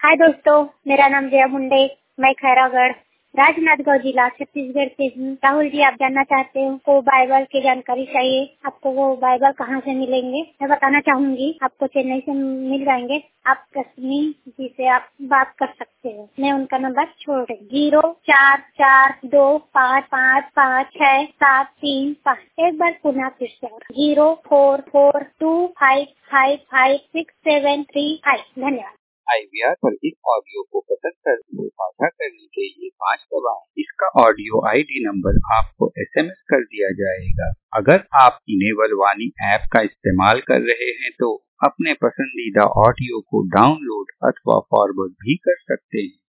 हाय दोस्तों, मेरा नाम जया मुंडे। मैं खैरागढ़ राजनांदगांव जिला छत्तीसगढ़ से हूँ। राहुल जी, आप जानना चाहते हो को बाइबल की जानकारी चाहिए, आपको वो बाइबल कहाँ से मिलेंगे? मैं बताना चाहूंगी, आपको चेन्नई से मिल जाएंगे। आप रश्मि जी से आप बात कर सकते हो। मैं उनका नंबर छोड़ रही 0442555673 एक बार पुनः फिर से 0442555673। धन्यवाद। IVR पर इस ऑडियो को पसंद करके साझा करने के लिए 5 दबाएं। इसका ऑडियो ID नंबर आपको SMS कर दिया जाएगा। अगर आप इनेबल वाणी ऐप का इस्तेमाल कर रहे हैं तो अपने पसंदीदा ऑडियो को डाउनलोड अथवा फॉरवर्ड भी कर सकते हैं।